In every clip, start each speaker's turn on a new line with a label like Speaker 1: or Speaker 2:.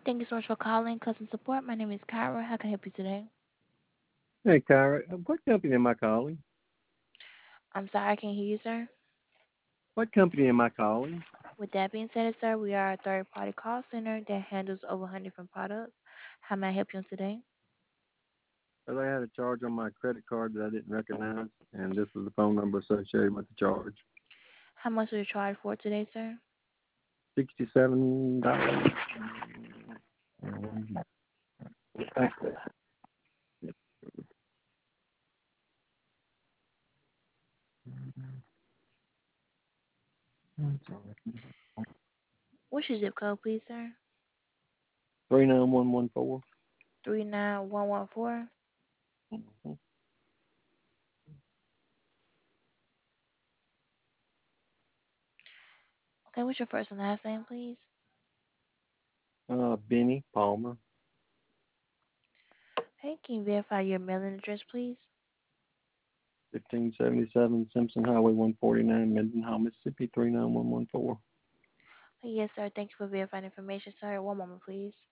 Speaker 1: Thank you so much for calling customer support. My name is Kyra. How can I help you today?
Speaker 2: Hey, Kyra, what company am I calling?
Speaker 1: I'm sorry, I can't hear you, sir.
Speaker 2: What company am I calling?
Speaker 1: With that being said, sir, we are a third-party call center that handles over 100 different products. How may I help you today?
Speaker 2: Well, I had a charge on my credit card that I didn't recognize, and this is the phone number associated with the charge.
Speaker 1: How much was your charge for today, sir?
Speaker 2: $67. Thank
Speaker 1: What's your zip code, please, sir?
Speaker 2: 39114.
Speaker 1: 39114. Okay, what's your first and last name, please?
Speaker 2: Benny Palmer,
Speaker 1: Okay, can you verify your mailing address, please?
Speaker 2: 1577 Simpson Highway 149, Mendenhall, Mississippi 39114.
Speaker 1: Yes, sir. Thank you for verifying information, sir. One moment, please.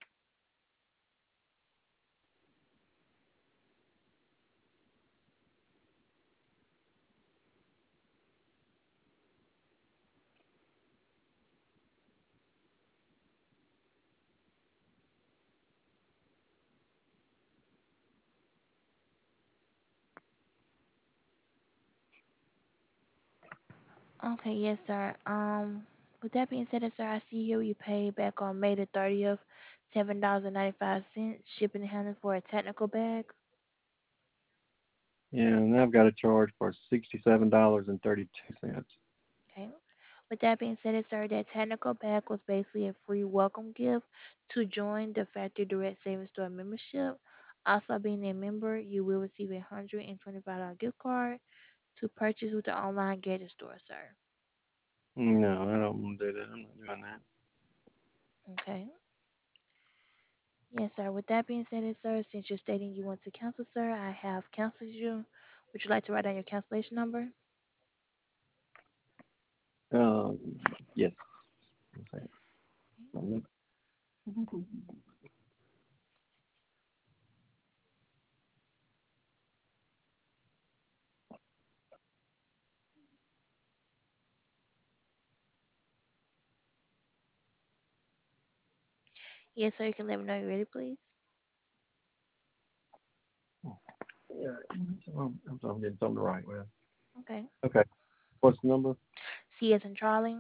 Speaker 1: Okay, yes, sir. With that being said, sir, I see here you paid back on May the 30th, $7.95, shipping and handling for a technical bag.
Speaker 2: Yeah, and I've got a charge for $67.32.
Speaker 1: Okay. With that being said, sir, that technical bag was basically a free welcome gift to join the Factory Direct Savings Store membership. Also, being a member, you will receive a $125 gift card to purchase with the online gadget store, sir.
Speaker 2: No, I don't want to do that. I'm not doing that.
Speaker 1: Okay. Yes, sir. With that being said, sir, since you're stating you want to cancel, sir, I have canceled you. Would you like to write down your cancellation number?
Speaker 2: Um, yes.
Speaker 1: Yes, sir. You can let me know you're ready, please.
Speaker 2: Yeah, I'm getting something right with.
Speaker 1: Okay.
Speaker 2: Okay. What's the number?
Speaker 1: C as in Charlie,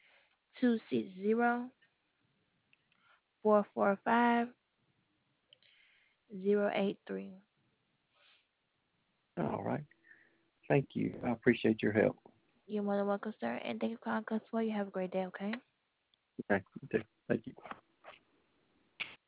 Speaker 1: 260-445-083.
Speaker 2: All right. Thank you. I appreciate your help.
Speaker 1: You're more than welcome, sir. And thank you for calling Customer. You have a great day, okay?
Speaker 2: Okay. You too. Thank you.